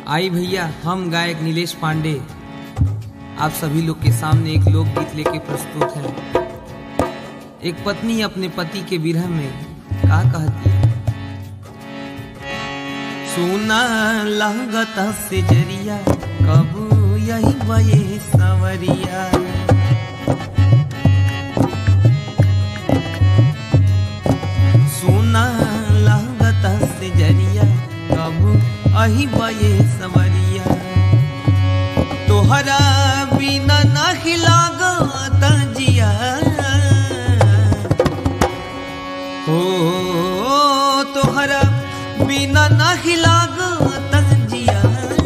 आई भैया, हम गायक नीलेश पांडे आप सभी लोग के सामने एक लोकगीत लेके प्रस्तुत है। एक पत्नी अपने पति के विरह में क्या कहती है। सुना लागत से जरिया कब यही बये सवरिया, सुना लागत से जरिया कब अही बये सवरिया, तोहरा बिना नहीं लागत जिया, हो तोहरा बिना नहीं लागत जिया,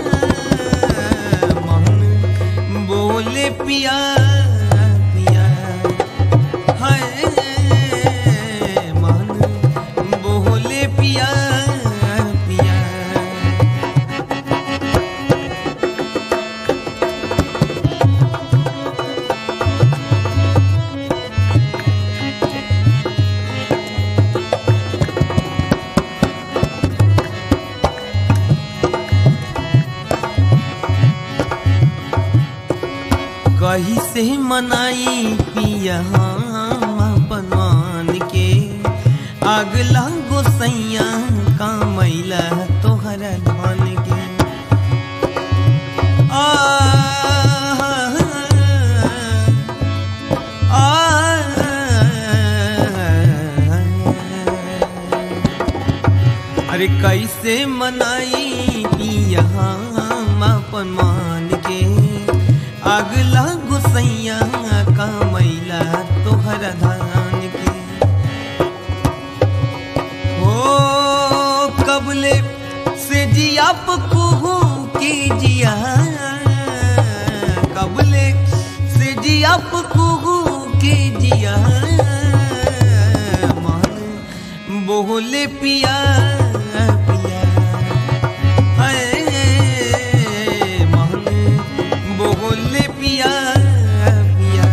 मन बोले पिया पिया है, मन बोले पिया पिया। कही से मनाई पिया हम अपन मान के, अगला गोसैया का मैला तोहरा धान के। अरे कैसे मनाई पिया हम अपन मान के, अगला गुसैया का मैला तोहरा धान के। हो कबले से जिया पकुहू के जिया, कबले से जिया पकुहू के जिया, मन बोले पिया पिया है, मन बोले पिया पिया।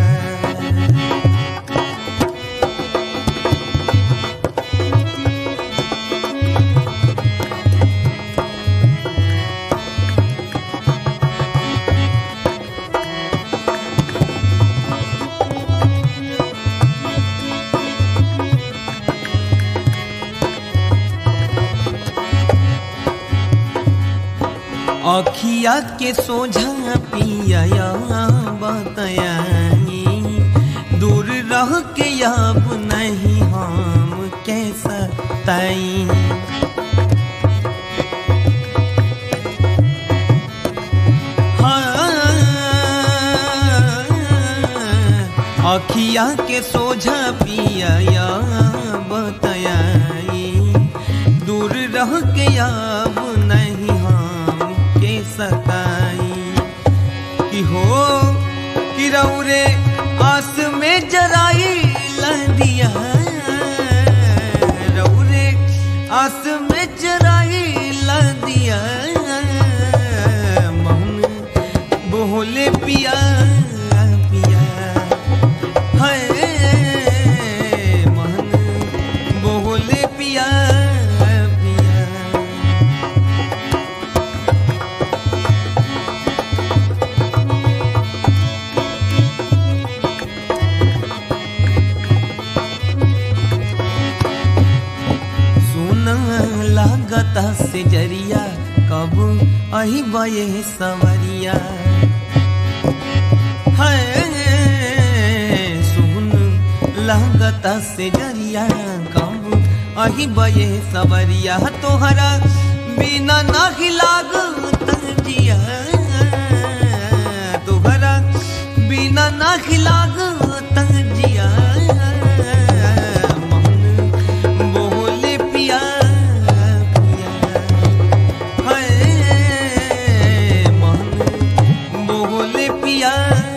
अखिया के सोझा पिया बताई, दूर रह के अब नहीं हम कैसा ताई। हाँ अखिया के सोझा पिया बताई, दूर रह के अब नहीं सताई। कि हो कि रौरे आस में जराई लदिया, रौरे आस में जराई लदिया, मन बोले पिया पिया है, मन बोले पिया। लागत से जरिया कब अही बये सवरिया है, सुन लागत से जरिया कब अही बये सवरिया, तोहरा बिना नहीं लागत जिया, तोहरा बिना नहीं लागत जिया, मन बोले पिया बोले पिया।